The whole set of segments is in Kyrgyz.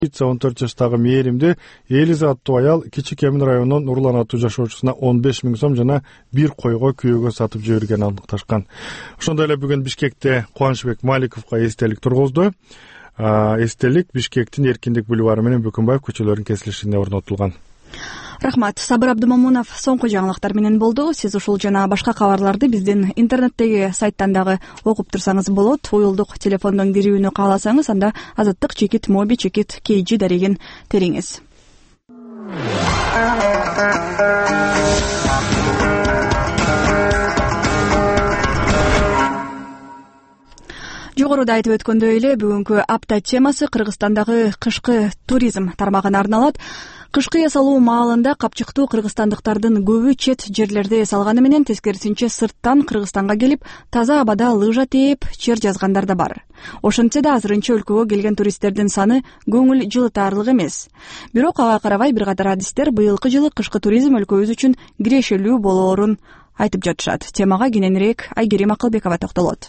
14 жаштагы мээримди Элиза аттуу аял Кичи Кемин районунун Нурлан аттуу жашоочусуна 15 000 сом жана бир койго күйөөгө сатып жибергенин аныкташкан. Ошондой эле бүгүн Бишкекте Кубанычбек Маликовго эстелик тургузду. Эстелик Бишкектин Эркиндик бульвары менен Бөкөнбаев көчөлөрүнүн кесилишине орнотулган. Рахмат. Сабыр Абдымамунов соңку жаңылыктар менен болду. Сиз ушул жана башка кабарларды биздин интернеттеги сайттан дагы окуп турсаңыз болот. Уюлдук телефондон кирүүнү кааласаңыз, анда Азаттык чекит моби чекит KG дарегин териңиз. Жогоруда айтып өткөндөй эле бүгүнкү апта темасы Кыргызстандагы кышкы туризм тармагына арналат. Кышкы эс алуу маалында капчыктуу кыргызстандыктардын көбү чет жерлерде эс алганы менен тескерисинче сырттан Кыргызстанга келип, таза абада лыжа тээп, чер жазгандар да бар. Ошентсе да азырынча өлкөгө келген туристтердин саны көңүл жылытаарлык эмес. Бирок ага карабай бир катар адистер быйылкы жылы кышкы туризм өлкөбүз үчүн кирешелүү болоорун айтып жатышат. Темага кененирээк Айгерим Акылбекова токтолот.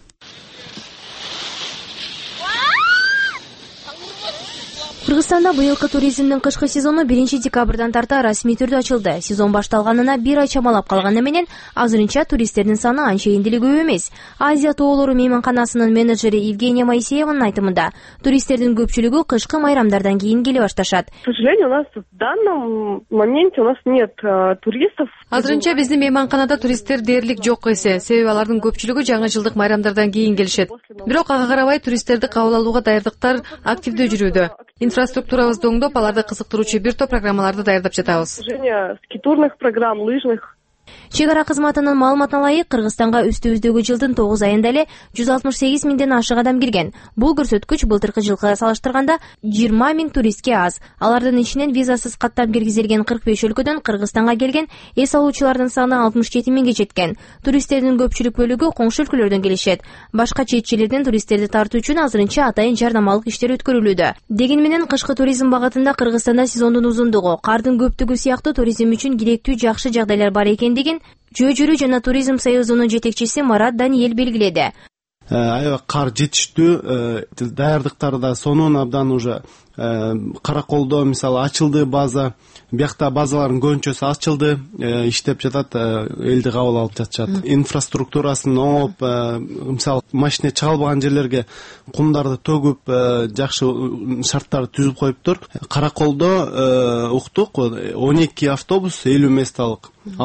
Кыргызстанда быйылкы туризмдин кышкы сезону 1-декабрдан тарта расмий түрдө ачылды. Сезон башталганына бир ай чамалап калганы менен азырынча туристтердин саны анчейин деле көп эмес. Азия тоолору мейманканасынын менеджери Евгения Моисееванын айтымында, туристтердин көпчүлүгү кышкы майрамдардан кийин келе башташат. К сожалению, у нас в данном моменте нет туристов. Азырынча биздин мейманканада туристтер дээрлик жок эсе, себеби алардын көпчүлүгү жаңы жылдык майрамдардан кийин келишет. Бирок ага карабай туристтерди кабыл алууга даярдыктар активдүү жүрүүдө. Инфраструктурабызды оңдоп, аларды кызыктыруучу бир топ программаларды даярдап жатабыз. Скитурных программ, лыжных. Чек ара кызматынын маалыматына ылайык, Кыргызстанга үстүбүздөгү жылдын 9 айында эле 168 миңден ашык адам кирген. Бул көрсөткүч былтыркы жылга салыштырганда 20 000 туристке аз. Алардын ичинен визасыз каттам киргизилген 45 өлкөдөн Кыргызстанга келген эс алуучулардын саны 67 миңге жеткен. Туристтердин көпчүлүк бөлүгү коңшу өлкөлөрдөн келишет. Башка чет жерлерден туристтерди тартуу үчүн азырынча атайын жардамалык иштер өткөрүлүүдө. Дегени менен кышкы туризм багытында Кыргызстанда сезондун узундугу, кардын көптүгү сыяктуу туризм үчүн керектүү жакшы жагдайлар бар экендигин Жөө жүрүү жана туризм союзунун жетекчиси Марат Даниэль белгиледи. Аябай кар жетиштүү, даярдыктары да сонун абдан уже Караколдо мисалы ачылды база, биякта базалардын көбүнчөсү ачылды, иштеп жатат, элди кабыл алып жатышат. Инфраструктурасын оңоп, мисалы машина чыга албаган жерлерге кумдарды төгүп, жакшы шарттарды түзүп коюптур. Караколдо уктук 12 автобус 50 месталык.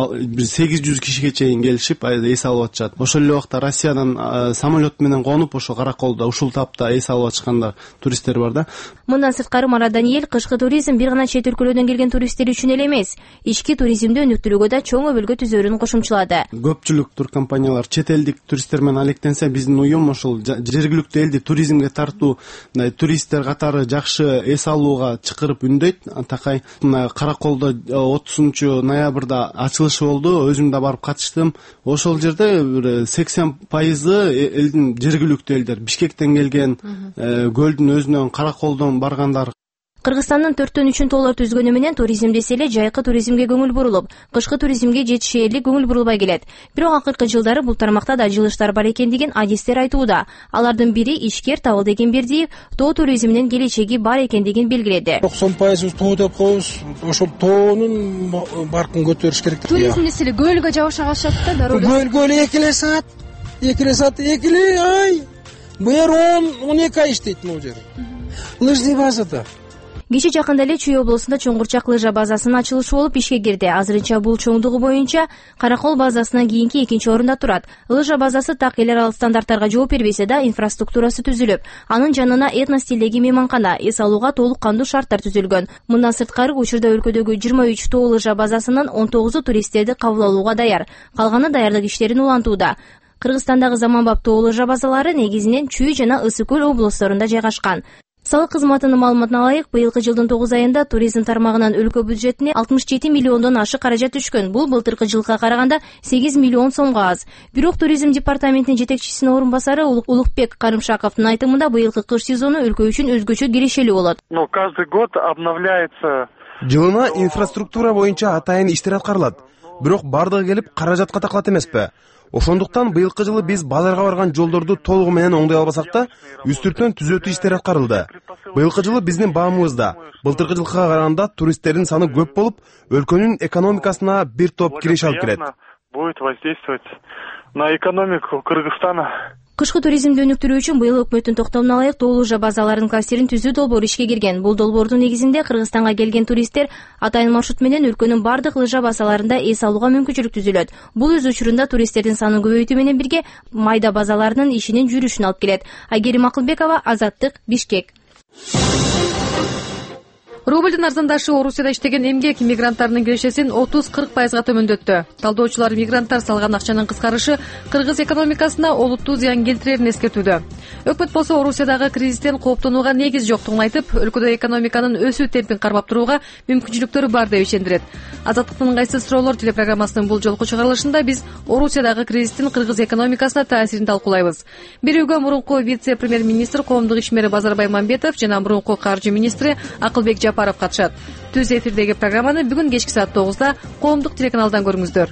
800 кишиге чейин келишип эс алып атышат. Ошол эле убакта Россиядан самолет менен конуп ошо Караколдо ушул тапта эс алып атышкандар туристтер бар да. Мындан сырткары Марат Даниэль кышкы туризм бир гана чет өлкөлөрдөн келген туристтер үчүн эле эмес, ички туризмди өнүктүрүүгө да чоң өбөлгө түзөрүн кошумчулады. Көпчүлүк туркомпаниялар чет элдик туристтер менен алектенсе, биздин уюм ошол жергиликтүү элди туризмге тартуу туристтер катары жакшы эс алууга чакырып үндөйт. Такай Караколдо 30 ноябрда ачылышы болду, өзүм да барып катыштым. Ошол жерде 80% элдин жергиликтүү элдер, Бишкектен келген, көлдүн өзүнөн, Караколдон баргандар. Кыргызстандын 4/3 тоолор түзгөнү менен туризм десе эле жайкы туризмге көңүл бурулуп, кышкы туризмге жетишээрлик көңүл бурулбай келет. Бирок акыркы жылдары бул тармакта да жылыштар бар экендигин адистер айтууда. Алардын бири ишкер Табылды Экенбердиев тоо туризминин келечеги бар экендигин белгиледи. 90% тоо деп коебуз, ошол тоонун баркын көтөрүш керек. Туризм десе эле көлгө жабыша калышат да, дароо. Көлгө эле 2 саат, 2 ай. Бер 10-12 ай иштейт могу жер. Лыжный базада. Кече жакында эле Чүй облусунда Чоңгурчак лыжа базасынын ачылышы болуп ишке кирди. Азырынча бул чоңдугу боюнча Каракол базасынан кийинки 2-нчи орунда турат. Лыжа базасы так эл аралык стандарттарга жооп бербесе да, инфраструктурасы түзүлүп, анын жанына этно стилдеги мейманкана, эс алууга толук кандуу шарттар түзүлгөн. Мындан сырткары учурда өлкөдөгү 23 тоо лыжа базасынын 19 туристтерди кабыл алууга даяр. Калганы даярдык иштерин улантууда. Кыргызстандагы заманбап тоо лыжа базалары негизинен Чүй жана Ысык көл облустарында жайгашкан. Салык кызматынын маалыматына ылайык, быйылкы жылдын 9 айында туризм тармагынан өлкө бюджетине 67 миллиондон ашык каражат түшкөн. Бул былтыркы жылга караганда 8 миллион сомго аз. Бирок туризм департаментинин жетекчисинин орун басары Улукбек Карымшаковдун айтымында быйылкы кыш сезону өлкө үчүн өзгөчө кирешелүү болот. Каждый год обновляется. Жылына инфраструктура боюнча атайын иштер аткарылат. Бирок бардыгы келип каражатка такалат эмеспи? Ошондуктан быйылкы жылы биз базарга барган жолдорду толугу менен оңдой албасак да, үстүртөн түзөтүү иштери аткарылды. Быйылкы жылы биздин баамыбызда былтыркы жылга караганда туристтердин саны көп болуп, өлкөнүн экономикасына бир топ кириш алып келет. Будет воздействовать на экономику Кыргызстана. Кышкы туризмди өнүктүрүү үчүн быйыл өкмөттүн токтомуна ылайык Тоо лыжа базаларынын кластерин түзүү долбоору ишке кирген. Бул долбоордун негизинде Кыргызстанга келген туристтер атайын маршрут менен өлкөнүн бардык лыжа базаларында эс алууга мүмкүнчүлүк түзүлөт. Бул өз учурунда туристтердин санын көбөйтүү менен бирге майда базаларынын ишинин жүрүшүнө алып келет. Айгерим Акылбекова, Азаттык, Бишкек. Рубльдин арзандашуу Орусияда иштеген эмгек мигранттарынын кирешесин 30-40% төмөндөттү. Талдоочулар мигранттар салган акчанын кыскарышы кыргыз экономикасына олуттуу зыян келтирерин эскертүүдө. Өкмөт болсо Орусиядагы кризистен кооптонууга негиз жоктугун айтып, өлкөдө экономиканын өсүү темпин кармап турууга мүмкүнчүлүктөрү бар деп ишендирет. Азаттыктын ыңгайсыз суроолор телепрограммасынын бул жолку чыгарылышында биз Орусиядагы кризистин кыргыз экономикасына таасирин талкуулайбыз. Бирөөгө мурунку вице-премьер-министр коомдук ишмери Базарбай Мамбетов жана мурунку каржы министри Акылбек Жапаров катышат. Түз эфирдеги программаны бүгүн кечки саат 9-да коомдук телеканалдан көрүңүздөр.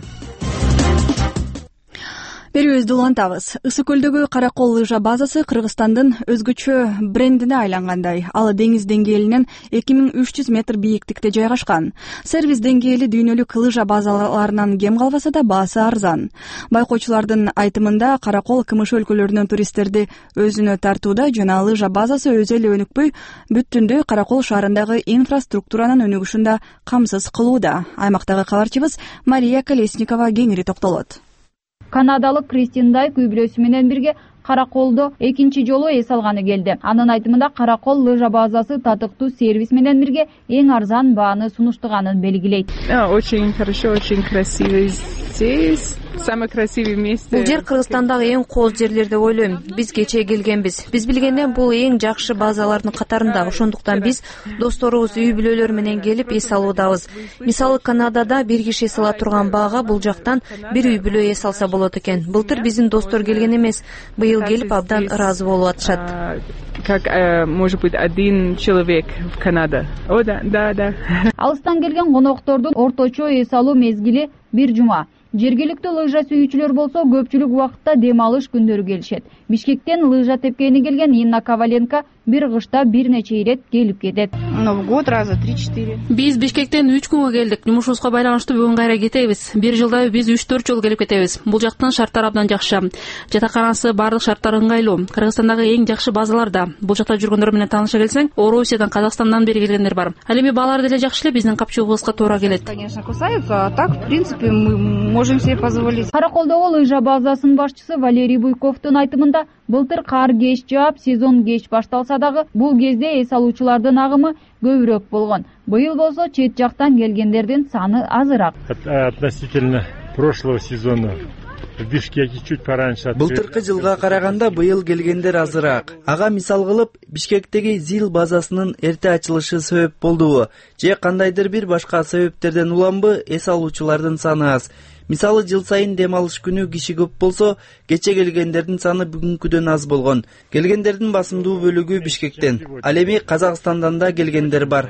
Берүүбүздү улантабыз. Ысык көлдөгү Каракол лыжа базасы Кыргызстандын өзгөчө брендине айлангандай. Ал деңиз деңгээлинен 2300 метр бийиктикте жайгашкан. Сервис деңгээли дүйнөлүк лыжа базаларынан кем калбаса да баасы арзан. Байкоочулардын айтымында Каракол КМШ өлкөлөрүнөн туристтерди өзүнө тартууда жана лыжа базасы өзү эле өнүкпөй, бүттүндө Каракол шаарындагы инфраструктуранын өнүгүшүндө камсыз кылууда. Аймактагы кабарчыбыз Мария Колесникова кеңири токтолот. Канадалык Кристин Дайк үй бүлөсү менен бирге Караколдо экинчи жолу эс алганы келди. Анын айтымында Каракол лыжа базасы татыктуу сервис менен бирге эң арзан бааны сунуштуганын белгилейт. Очень хорошо, очень красиво здесь. Самый красивый место. Бул жер Кыргызстандагы эң кооз жерлер деп ойлойм. Биз кечээ келгенбиз. Биз билгенден бул эң жакшы базалардын катарында. Ошондуктан биз досторубуз, үй бүлөлөр менен келип эс алуудабыз. Мисалы Канадада бир киши эс ала турган баага бул жактан бир үй бүлө эс алса болот экен. Былтыр биздин достор келген эмес. Быйыл келип абдан ыраазы болуп атышат. Как может быть один человек в Канаде. О да. Алыстан келген коноктордун орточо эс алуу мезгили 1 жума. Жергиликтүү лыжа сүйүүчүлөр болсо көпчүлүк убакытта дем алыш күндөрү келишет. Бишкектен лыжа тепкени келген Инна Коваленко бир кышта бир нече ирет келип кетет. В год раза 3-4. Биз Бишкектен 3 күнгө келдик. Жумушубузга байланыштуу бүгүн кайра кетебиз. Бир жылда биз 3-4 жолу келип кетебиз. Бул жактын шарттары абдан жакшы. Жатаканасы, бардык шарттары ыңгайлуу. Кыргызстандагы эң жакшы базаларда. Бул жакта жүргөндөр менен тааныша келсең, Орусиядан, Казакстандан бери келгендер бар. Ал эми баалар деле жакшы эле, биздин капчыгыбызга туура келет. Конечно, кусаются, а так, в принципе, мы можем себе позволить. Караколдогу лыжа базасынын башчысы Валерий Буйковдун айтымында, былтыр кар кеч жаап, сезон кеч башталса дагы, бул кезде эс алуучулардын агымы көбүрөөк болгон. Быйыл болсо чет жактан келгендердин саны азыраак. Относительно прошлого сезона в Бишкеке чуть пораньше. Былтыркы жылга караганда быйыл келгендер азыраак. Ага мисал кылып, Бишкектеги ЗИЛ базасынын эрте ачылышы себеп болдубу же кандайдыр бир башка себептерден уламбы, эс алуучулардын саны аз. Мисалы жыл сайын дем алыш күнү киши көп болсо, кече келгендердин саны бүгүнкүдөн аз болгон. Келгендердин басымдуу бөлүгү Бишкектен. Ал эми Казакстандан да келгендер бар.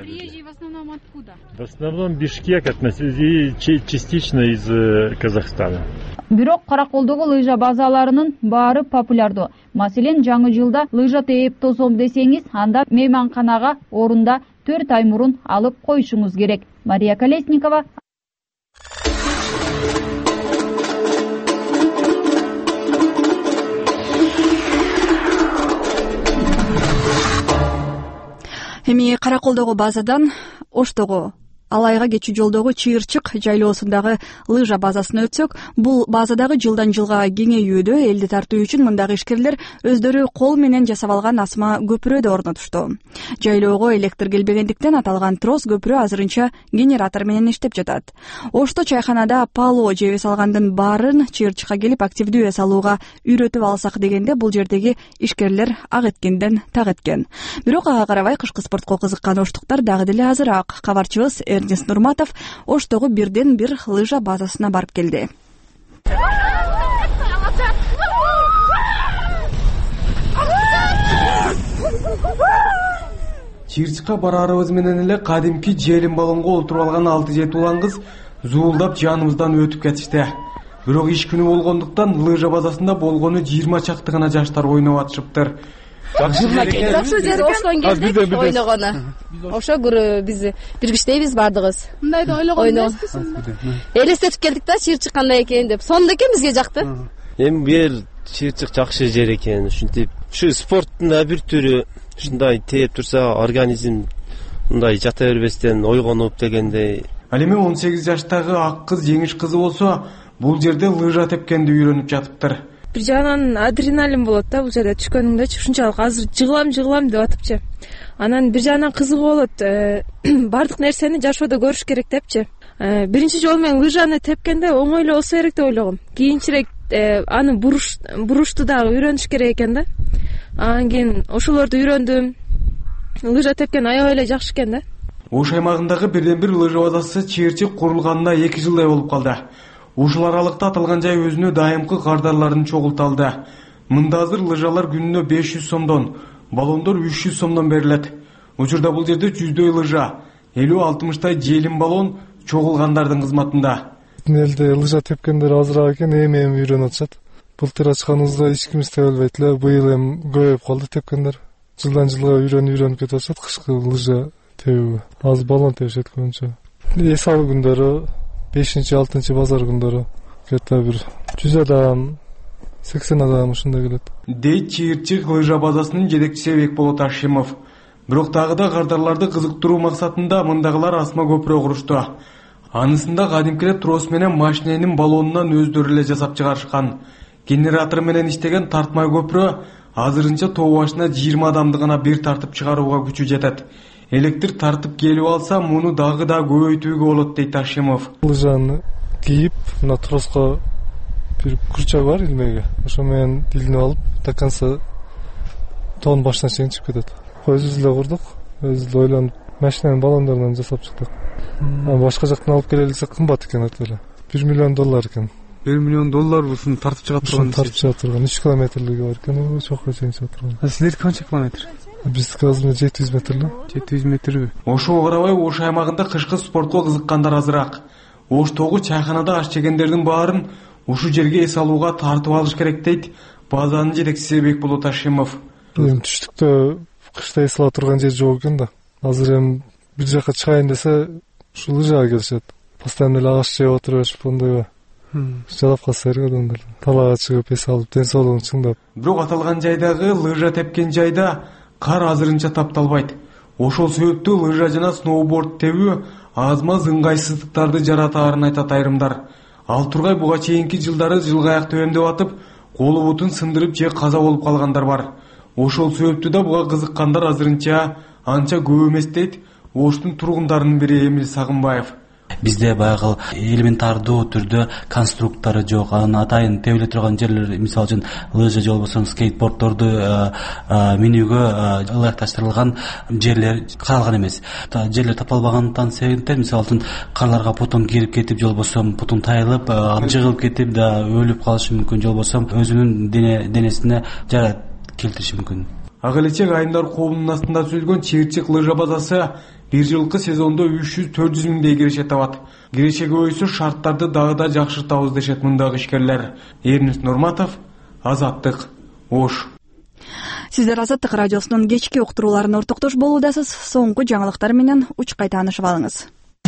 В основном Бишкек, частично из Казахстана. Бирок Караколдогу лыжа базаларынын баары популярдуу. Маселен, жаңы жылда лыжа тээп тосом десеңиз, анда мейманканага орунда 4 ай мурун алып коюшуңуз керек. Мария Колесникова. Эми Караколдогу базадан Оштогу Алайга keçүү жолдогу Чыйырчык жайлоосундагы лыжа базасына өтсөк, бул базадагы жылдан жылга кеңейүүдө элди тартуу үчүн мындагы ишкерлер өздөрү кол менен жасап алган асма көпүрө да орнотушту. Жайлоого электр келбегендиктен аталган трос көпүрө азырынча генератор менен иштеп жатат. Ошто чайханада пало жеп эс алгандын баарын Чыйырчыкка келип активдүү эс алууга үйрөтүп алсак дегенде бул жердеги ишкерлер ак эткенден так эткен. Бирок ага карабай кышкы спортко кызыккан оштуктар дагы деле азыраак. Кабарчыбыз Эрнест Нурматов Оштогу бирден бир лыжа базасына барып келди. Чыйырчыкка барарыбыз менен эле кадимки желим баллонго олтуруп алган 6-7 улан кыз зуулдап жаныбыздан өтүп кетишти. Бирок иш күнү болгондуктан лыжа базасында болгону 20 чакты гана жаштар ойноп атышыптыр. Жакшы жер экен. Келдик ойногону. Ошо биз биргиштейбиз бардыгыбыз. Мындайды ойлогон эмеспиз. Элестетип келдик да чыйырчык кандай экен деп. Сонун экен, бизге жакты. Эми бул жер чыйырчык жакшы жер экен. Ушинтип ушу спорттун да бир түрү. Ушундай тээп турса организм мындай жата бербестен ойгонуп дегендей. Ал эми 18 жаштагы ак кыз жеңиш кызы болсо, бул жерде лыжа тепкенди үйрөнүп жатыптыр. Бир жагынан адреналин болот да бул жерде түшкөнүмдөчү, ушунчалык азыр жыгылам деп атыпчы. Анан бир жагынан кызыгы болот. Бардык нерсени жашоодо көрүш керек депчи. Биринчи жолу мен лыжаны тепкенде оңой эле болсо керек деп ойлогом. Кийинчерээк аны бурушту дагы үйрөнүш керек экен да. Анан кийин ошолорду үйрөндүм. Лыжа тепкен аябай эле жакшы экен да. Ош аймагындагы бирден бир лыжа базасы чыйырчык курулганына 2 жылдай болуп калды. Ушул аралыкта аталган жай өзүнө дайымкы кардарларын чогулта алды. Мында азыр лыжалар күнүнө 500 сомдон, баллондор 300 сомдон берилет. Учурда бул жерде 100дөй лыжа, 50-60 желим баллон чогулгандардын кызматында. Элде лыжа тепкендер азыраак экен, эми үйрөнүп атышат. Былтыр ачканыбызда эч кимиз тебе албайт эле, быйыл эми көбөйүп калды тепкендер. Жылдан жылга үйрөнүп кетип атышат кышкы лыжа тебүү. Азыр баллон тебишет көбүнчө. Эс алуу күндөрү 5-6 базар күндөрү где-то бир 100 адам, 80 адам ушундай келет. Дейт чыйырчык лыжа базасынын жетекчиси Бекболот Ашимов. Бирок дагы да кардарларды кызыктыруу максатында мындагылар асма көпүрө курушту. Анысында кадимкилер трос менен машиненин баллонунан өздөрү эле жасап чыгарышкан. Генератор менен иштеген тартмай көпүрө азырынча тоо башына 20 адамды гана бир тартып чыгарууга күчү жетет. Электр тартып келип алса, муну дагы да көбөйтүүгө болот дейт Ашимов. Лыжаны кийип, мына троско бир курчак бар илмеге. Ошо менен илинип алып, до конца тоонун башына чейин чыгып кетет. Өзүбүз эле курдук, өзүбүз ойлонуп, машинанын баллондорунан жасап чыктык. Башка жактан алып келе элсек кымбат экен өтө эле. $1 миллион экен. $1 миллион ушуну тартып чыга турган. Тартып чыга турган 3 километрлиги бар экен, чокко чейин чыга турган. Силер канча километр? Биз азыр 700 метр эле. 700 метрби? Ошого карабай Ош аймагында кышкы спортко кызыккандар азыраак. Оштогу чайханада аш жегендердин баарын ушу жерге эс алууга тартып алыш керек дейт базанын жетекчиси Бекболот Ашимов. Эми түштүктө кышта эс ала турган жер жок экен да. Азыр эми бир жака чыгайын десе ушул лыжага келишет. Постоянно эле агаш жеп отуруп ондойго. Жалап калса керек адамдар. Талаага чыгып эс алып, ден соолугун чыңдап. Бирок аталган жайдагы лыжа тепкен жайда кар азырынча тапталбайт. Ошол себептүү лыжа жана сноуборд тебүү аз-маз ыңгайсыздыктарды жаратаарын айтат айрымдар. Ал тургай буга чейинки жылдары жылгаяк төбөмдөп атып, колу бутун сындырып же каза болуп калгандар бар. Ошол себептүү да буга кызыккандар азырынча анча көп эмес дейт Оштун тургундарынын бири Эмил Сагынбаев. Бизде баягы элементардуу түрдө конструктору жок, анан атайын тебиле турган жерлер, мисалы үчүн лыжа же болбосо скейтбордторду минүүгө ылайыкташтырылган жерлер каралган эмес. Жерлер тапалбагандыктан себептен, мисалы үчүн карларга потон кирип кетип, же болбосо потон тайылып, жыгылып кетип да өлүп калышы мүмкүн, же болбосо өзүнүн денесине жара келтириши мүмкүн. Ак элечек айымдар коомунун астында түзүлгөн чыйырчык лыжа базасы бир жылкы сезондо 300-400 миңдей киреше табат. Киреше көбөйсө шарттарды дагы да жакшыртабыз дешет мындагы ишкерлер. Эрнис Нурматов, Азаттык, Ош. Сиздер Азаттык радиосунун кечки уктурууларына ортоктош болуудасыз. Соңку жаңылыктар менен учкай таанышып алыңыз.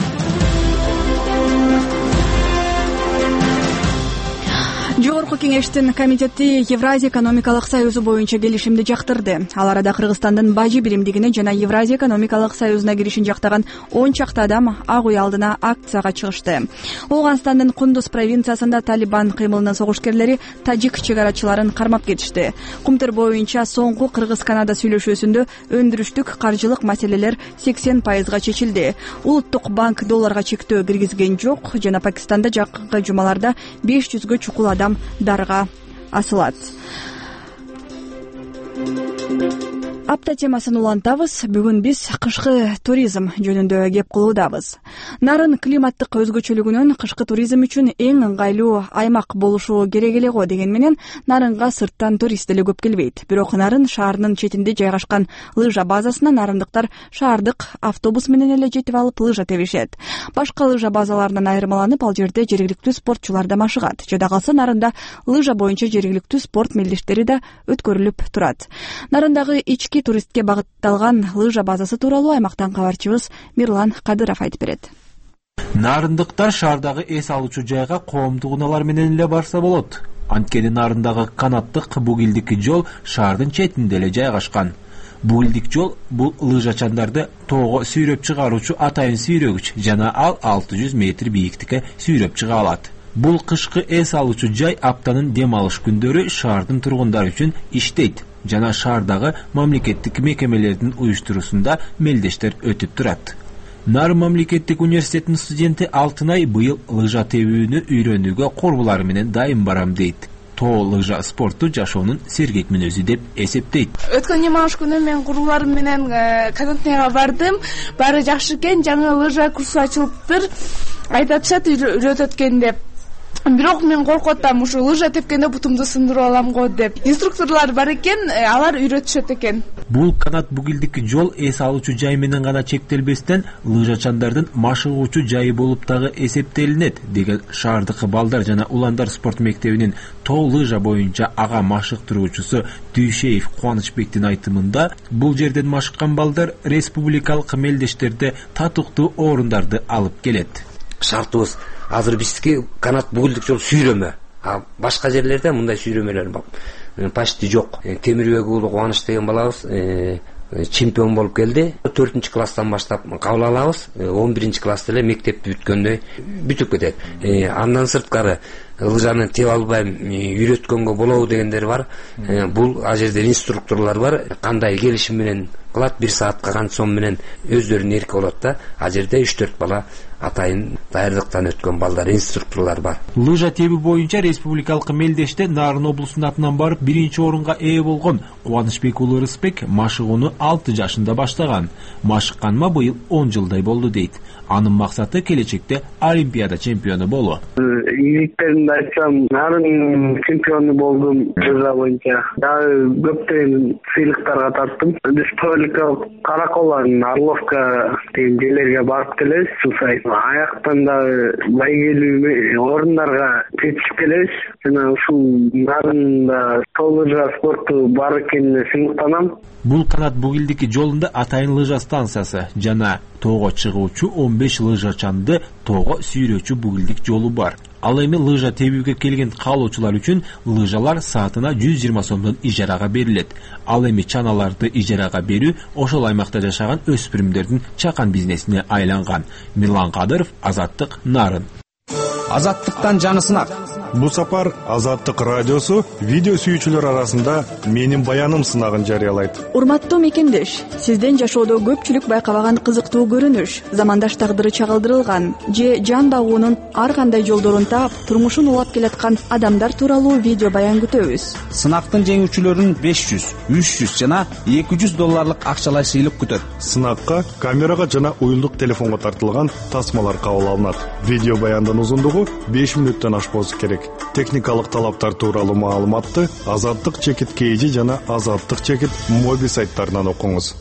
Жогорку кеңештин комитети Евразия экономикалык союзу боюнча келишимди жактырды. Ал арада Кыргызстандын бажы биримдигине жана Евразия экономикалык союзуна киришин жактаган 10 чакты адам ак үй алдына акцияга чыгышты. Ооганстандын Кундуз провинциясында Талибан кыймылынын согушкерлери тажик чегарачыларын кармап кетишти. Кумтөр боюнча соңку Кыргыз-Канада сүйлөшүүсүндө өндүрүштүк каржылык маселелер 80% чечилди. Улуттук банк долларга чектөө киргизген жок жана Пакистанда жакынкы жумаларда 500гө чукул адам дарга асылат. Апта темасын улантабыз. Бүгүн биз кышкы туризм жөнүндө кеп кылуудабыз. Нарын климаттык өзгөчөлүгүнөн кышкы туризм үчүн эң ыңгайлуу аймак болушу керек эле го деген менен Нарынга сырттан турист деле көп келбейт. Бирок Нарын шаарынын четинде жайгашкан лыжа базасына нарындыктар шаардык автобус менен эле жетип алып лыжа тебишет. Башка лыжа базаларынан айырмаланып, ал жерде жергиликтүү спортчулар да машыгат. Жада калса Нарында лыжа боюнча жергиликтүү спорт мелдештери да өткөрүлүп турат. Нарындагы ички туристке багытталган лыжа базасы тууралуу аймактан кабарчыбыз Мирлан Кадыров айтып берет. Нарындыктар шаардагы эс алуучу жайга коомдук унаалар менен эле барса болот. Анткени Нарындагы канаттык бугилдик жол шаардын четинде эле жайгашкан. Бугилдик жол бул лыжачандарды тоого сүйрөп чыгаруучу атайын сүйрөгүч жана ал 600 метр бийиктикке сүйрөп чыга алат. Бул кышкы эс алуучу жай аптанын дем алыш күндөрү шаардын тургундары үчүн иштейт жана шаардагы мамлекеттик мекемелердин уюштуруусунда мелдештер өтүп турат. Нарын мамлекеттик университетинин студенти Алтынай быйыл лыжа тебүүнү үйрөнүүгө корбулары менен дайым барам дейт. Тоо лыжа спорту жашоонун сергек мүнөзү деп эсептейт. Өткөн дем алыш күнү мен куруларым менен катантняга бардым. Баары жакшы экен, жаңы лыжа курсу ачылыптыр. Айтатышат үйрөтөт экен деп. Бирок мен коркуп атам, ушу лыжа тепкенде бутумду сындырып алам го деп. Инструкторлор бар экен, алар үйрөтүшөт экен. Бул канат бугилдик жол эс алуучу жай менен гана чектелбестен лыжачандардын машыгуучу жайы болуп дагы эсептелинет деген шаардык балдар жана уландар спорт мектебинин тоо лыжа боюнча ага машыктыруучусу Дүйшеев Кубанычбектин айтымында, бул жерден машыккан балдар республикалык мелдештерде татыктуу орундарды алып келет. Шартыбыз азыр биздики канат бугилдик жол сүйрөмө. Башка жерлерде мындай сүйрөмөлөр почти жок. Темирбек уулу Кубаныч деген балабыз чемпион болуп келди. 4 класстан баштап кабыл алабыз. 11 класста эле мектепти бүткөндө бүтүп кетет. Андан сырткары лыжаны теп албайм, үйрөткөнгө болобу дегендер бар. Бул ал жерде инструкторлор бар. Кандай келишим менен кылат, 1 саатка канча сом менен өздөрүнүн эрки болот да. Ал жерде 3-4 бала атайын даярдыктан өткөн балдар, инструкторлор бар. Лыжа тебүү боюнча республикалык мелдеште Нарын облусунун атынан барып 1-чи орунга ээ болгон Кубанычбек уулу Рысбек машыгууну 6 жашында баштаган. Машыкканыма быйыл 10 жылдай болду дейт. Анын максаты келечекте Олимпиада чемпиону болуу. Иликтеринде айтсам, Нарын чемпиону болдум лыжа боюнча. Дагы көптөгөн сыйлыктарга тарттым. Республикалык Караколдун Орловка деген жерлерге барып келебиз. Аяктан дагы байгелүү орундарга жетишип келебиз. Жана ушул Нарында тоо лыжа спорту бар экенине сыймыктанам. Бул канат бугилдик жолунда атайын лыжа станциясы жана тоого чыгуучу 15 лыжачанды тоого сүйрөөчү бугилдик жолу бар. Ал эми лыжа тебүүгө келген каалоочулар үчүн лыжалар саатына 120 сомдон ижарага берилет. Ал эми чаналарды ижарага берүү ошол аймакта жашаган өспүрүмдөрдүн чакан бизнесине айланган. Мирлан Кадыров, Азаттык, Нарын. Азаттыктан жаңы сынак. Бу сапар Азаттык радиосу видео сүйүүчүлөр арасында менин баяным сынагын жарыялайт. Урматтуу мекендеш, сизден жашоодо көпчүлүк байкабаган кызыктуу көрүнүш, замандаш тагдыры чагылдырылган же жан багуунун ар кандай жолдорун таап, турмушун улап келаткан адамдар тууралуу видео баян күтөбүз. Сынактын жеңүүчүлөрүн 500, 300 жана 200 долларлык акчалай сыйлык күтөт. Сынакка камерага жана уюлдук телефонго тартылган тасмалар кабыл алынат. Видео баяндын узундугу 5 мүнөттөн ашпоосу керек. Техникалык талаптар тууралуу маалыматты Азаттык чекит кейжи жана Азаттык чекит моби сайттарынан окуңуз.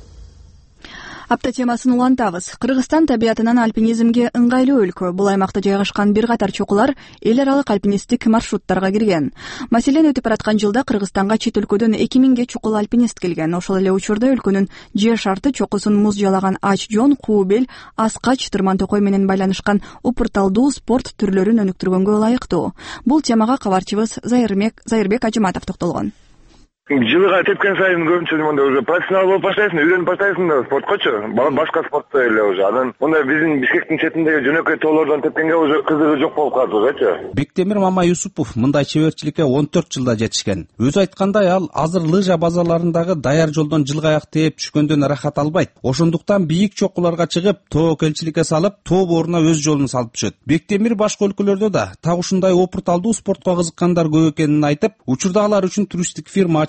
Апта темасын улантабыз. Кыргызстан табиятынан альпинизмге ыңгайлуу өлкө. Бул аймакта жайгашкан бир катар чокулар эл аралык альпинисттик маршруттарга кирген. Маселен, өтүп бараткан жылда Кыргызстанга чет өлкөдөн 2000ге чокул альпинист келген. Ошол эле учурда өлкөнүн жер шарты чокусун муз жалаган Ач Жон, Куу Бел, Аскач, Тырман Токой менен байланышкан упурталдуу спорт түрлөрүн өнүктүргөнгө ылайыктуу. Бул темага кабарчыбыз Зайырбек Ажыматов токтолгон. Жылыга тепкен сайын көбүнчө мындай уже профессионал болуп баштайсың, үйрөнүп баштайсың да спорткочу. Башка спортто эле уже. Анан мындай биздин Бишкектин четиндеги жөнөкөй тоолордон тепкенге уже кызыгы жок болуп калды ужачы. Бектемир Мама Юсупов мындай чеберчиликке 14 жылда жетишкен. Өзү айткандай, ал азыр лыжа базаларындагы даяр жолдон жылга аяк тээп түшкөндөн ырахат албайт. Ошондуктан бийик чокуларга чыгып, тоо келчиликке салып, тоо бооруна өз жолун салып түшөт. Бектемир башка өлкөлөрдө да так ушундай опурталдуу спортко кызыккандар көп экенин айтып, учурда алар үчүн туристтик фирма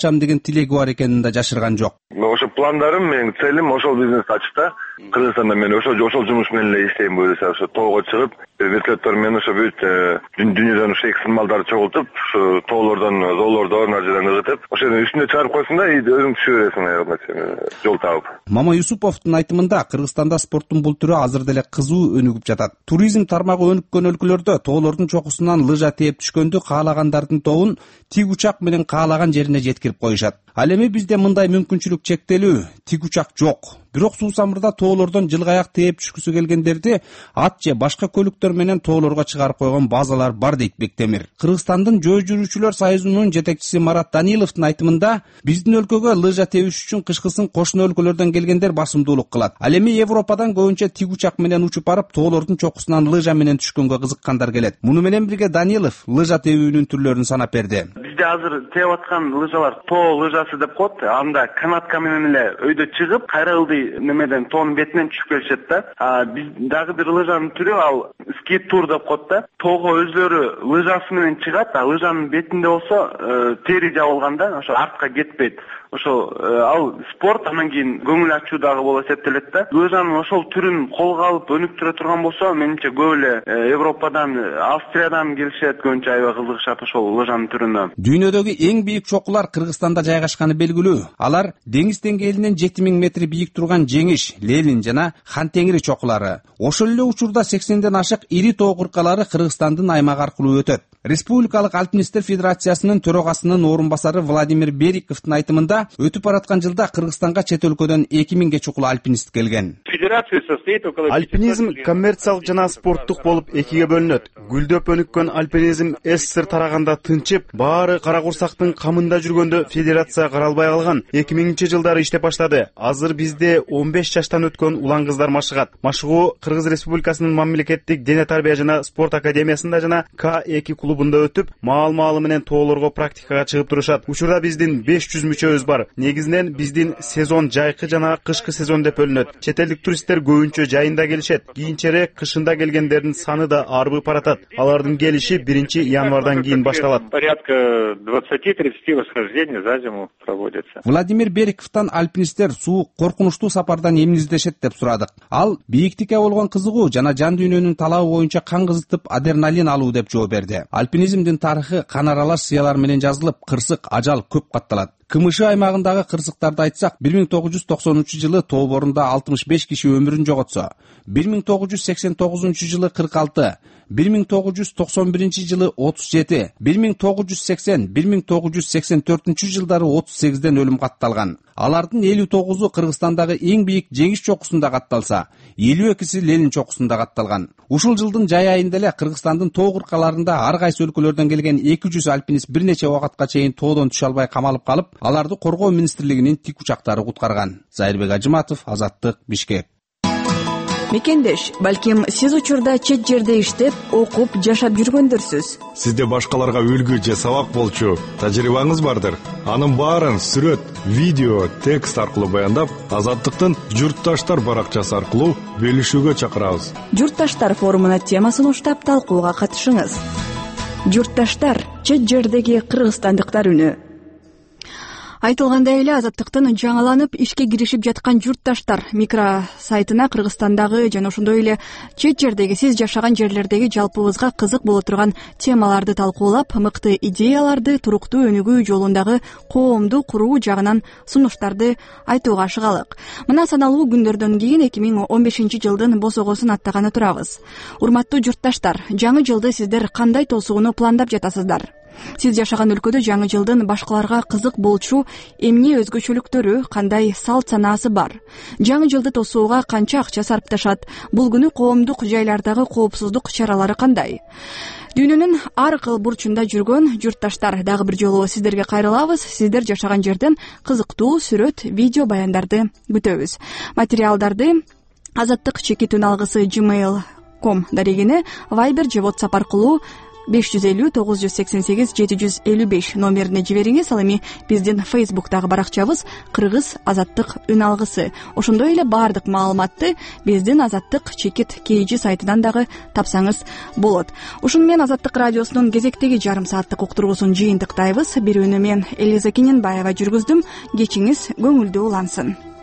ачам деген тилеги бар экенин да жашырган жок. Ошо пландарым, менин целим ошол бизнести ачып да. Кыргызстанда мен ошол жумуш менен эле иштейм буюрса, ошо тоого чыгып, вертолеттор менен ошо бүт дүйнөдөн ошо экстим малдарды чогултуп, ошо тоолордон, зоолордон ар жерден ыргытып, ошонун үстүнө чыгарып койсуң да, өзүң түшө бересиң, жол таап. Мама Юсуповдун айтымында Кыргызстанда спорттун бул түрү азыр деле кызуу өнүгүп жатат. Туризм тармагы өнүккөн өлкөлөрдө тоолордун чокусунан лыжа тээп түшкөндө каалагандардын тобун тик учак менен каалаган жерине жеткирип коюшат. Ал эми бизде мындай мүмкүнчүлүк чектелүү, тик учак жок. Бирок суусамырда тоолордон жылгаяк тээп түшкүсү келгендерди ат же башка көлүктөр менен тоолорго чыгарып койгон базалар бар дейт Бектемир. Кыргызстандын жөө жүрүүчүлөр союзунун жетекчиси Марат Даниловдун айтымында, биздин өлкөгө лыжа тебиш үчүн кышкысын кошуна өлкөлөрдөн келгендер басымдуулук кылат. Ал эми Европадан көбүнчө тик учак менен учуп барып, тоолордун чокусунан лыжа менен түшкөнгө кызыккандар келет. Муну менен бирге Данилов лыжа тебүүнүн түрлөрүн санап берди. Бизде азыр тээп аткан лыжалар тоо лыжасы деп коет. Анда канатка менен эле өйдө чыгып, кайра ылдый немеден тоонун бетинен түшүп келишет да. Биз дагы бир лыжанын түрү ал ски тур деп коет да. Тоого өзлөрү лыжасы менен чыгат, а лыжанын бетинде болсо тери жабылган да, ошо артка кетпейт. Ошо ал спорт, анан кийин көңүл ачуу дагы болуп эсептелет да. Лыжанын ошол түрүн колго алып өнүктүрө турган болсо, менимче көп эле Европадан, Австриядан келишет, көбүнчө аябай кызыгышат ошол лыжанын түрүнө. Дүйнөдөгү эң бийик чокулар Кыргызстанда жайгашканы белгилүү. Алар деңиз деңгээлинен 7000 метр бийик турган Жеңиш, Ленин жана Хан Теңири чокулары. Ошол эле учурда 80ден ашык ири тоо кыркалары Кыргызстандын аймагы аркылуу өтөт. Республикалык альпинисттер федерациясынын төрагасынын орун басары Владимир Бериковдун айтымында, өтүп бараткан жылда Кыргызстанга чет өлкөдөн 2000ге чукул альпинист келген. Альпинизм коммерциялык жана спорттук болуп экиге бөлүнөт. Гүлдөп өнүккөн альпинизм СССР тараганда тынчып, баары кара курсактын камында жүргөндө федерация каралбай калган. 2000-жылдары иштеп баштады. Азыр бизде 15 жаштан өткөн улан кыздар машыгат. Машыгуу Кыргыз Республикасынын мамлекеттик дене тарбия жана спорт академиясында жана К2 клубунда өтүп, маал-маалы менен тоолорго практикага чыгып турушат. Учурда биздин 500 мүчөбүз бар. Негизинен биздин сезон жайкы жана кышкы сезон деп бөлүнөт. Чет элдик туристтер көбүнчө жайында келишет. Кийинчерээк кышында келгендердин саны да арбып баратат. Алардын келиши 1-январдан кийин башталат. Порядка 20-30 восхождений за зиму проводится. Владимир Бериковдон альпинисттер суук, коркунучтуу сапардан эмне издешет деп сурадык. Ал бийиктикке болгон кызыгуу жана жан дүйнөнүн талабы боюнча кан кызытып адреналин алуу деп жооп берди. Альпинизмдин тарыхы кан аралаш сыялар менен жазылып, кырсык, ажал көп катталат. КМШ аймагындагы кырсыктарды айтсак, 1993-жылы тоо борунда 65 киши өмүрүн жоготсо, 1989-жылы 46, 1991-жылы 37, 1980, 1984-жылдары 38ден өлүм катталган. Алардын 59-у Кыргызстандагы эң бийик Жеңиш чокусунда катталса, 52-си Ленин чокусунда катталган. Ушул жылдын жай айында эле Кыргызстандын тоо кыркаларында ар кайсы өлкөлөрдөн келген 200 альпинист бир нече убакытка чейин тоодон түшө албай камалып калып, аларды коргоо министрлигинин тик учактары куткарган. Зайырбек Ажыматов, Азаттык, Бишкек. Мекендеш, балким сиз учурда чет жерде иштеп, окуп, жашап жүргөндөрсүз. Сизде башкаларга үлгү же сабак болчу тажрыйбаңыз бардыр. Анын баарын сүрөт, видео, текст аркылуу баяндап, Азаттыктын Журтташтар баракчасы аркылуу бөлүшүүгө чакырабыз. Журтташтар форумуна темасын уштап талкууга катышыңыз. Журтташтар, чет жердеги кыргызстандыктар үнү. Айтылгандай эле Азаттыктын жаңыланып ишке киришип жаткан Журтташтар микро сайтына Кыргызстандагы жана ошондой эле чет жердеги сиз жашаган жерлердеги жалпыбызга кызык боло турган темаларды талкуулап, мыкты идеяларды туруктуу өнүгүү жолундагы коомду куруу жагынан сунуштарды айтууга ашыгалык. Мына саналуу күндөрдөн кийин 2015-жылдын босогосун аттаганы турабыз. Урматтуу журтташтар, жаңы жылды сиздер кандай тосууну пландап жатасыздар? Сиз жашаган өлкөдө жаңы жылдын башкаларга кызык болчу эмне өзгөчөлүктөрү, кандай салт санаасы бар? Жаңы жылды тосууга канча акча сарпташат? Бул күнү коомдук жайлардагы коопсуздук чаралары кандай? Дүйнөнүн ар кыл бурчунда жүргөн журтташтар, дагы бир жолу сиздерге кайрылабыз. Сиздер жашаган жерден кызыктуу сүрөт, видео баяндарды күтөбүз. Материалдарды Азаттык @ gmail.com дарегине Viber же WhatsApp аркылуу 550-988-755 номерине жибериңиз. Ал эми биздин Facebook'тагы баракчабыз Кыргыз Азаттык үн алгысы. Ошондой эле баардык маалыматты биздин Азаттык чекит KG сайтынан дагы тапсаңыз болот. Ушуну менен Азаттык радиосунун кезектеги жарым сааттык уктургусун жыйынтыктайбыз. Бирүүнү мен Элиза Кененбаева жүргүздүм. Кечиңиз көңүлдүү улансын.